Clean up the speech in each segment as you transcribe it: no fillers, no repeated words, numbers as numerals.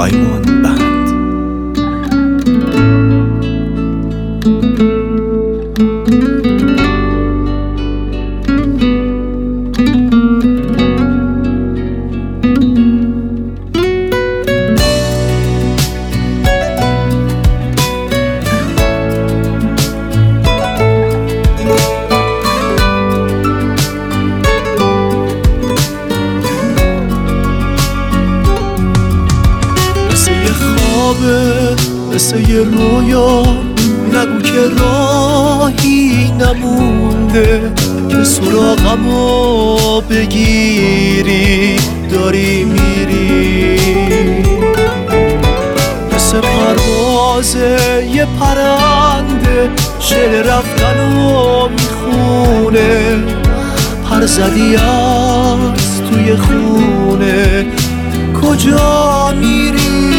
آیمان بند. مثل یه رویا نگو که راهی نمونده که سراغمو بگیری داری میری. مثل پرواز یه پرنده شعر رفتنو میخونه، پر زدی از توی خونه. کجا میری؟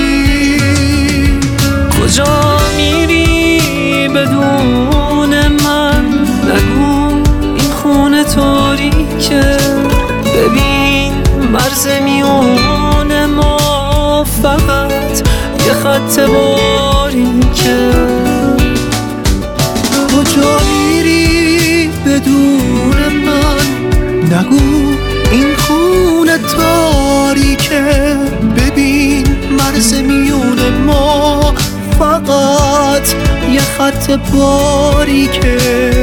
کجا میری بدون من؟ نگو این خونه تاریکه، ببین مرز میون ما فقط یه خط باریکه. کجا میری بدون من؟ نگو این خونه تاریکه، ببین مرز میون ما فقط یه خط باریکه.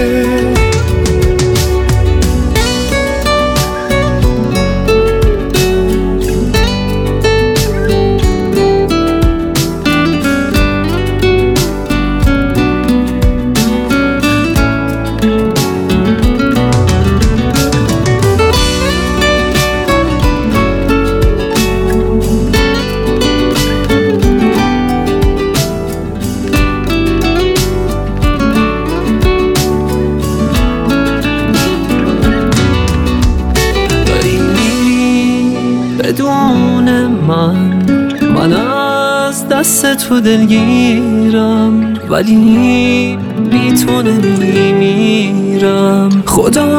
بدون من از دست تو دلگیرم، ولی بی تو نمیمیرم. خدا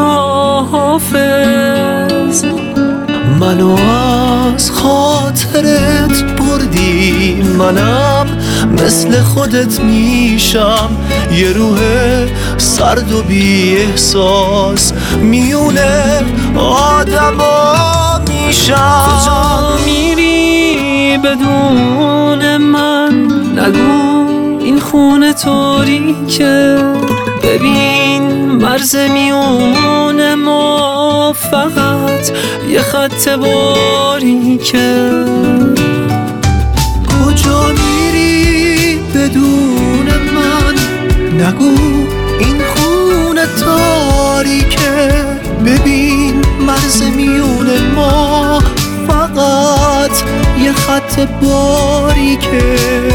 حافظ. منو از خاطرت بردی، منم مثل خودت میشم. یه روح سرد و بی احساس میونه آدما میشم. کجا میری بدون من؟ نگو این خونه تاریکه، ببین مرز میون ما فقط یه خط باریکه. کجا میری بدون من؟ نگو این خونه تاریکه، ببین مرز میون ما فقط یه خط باریکه.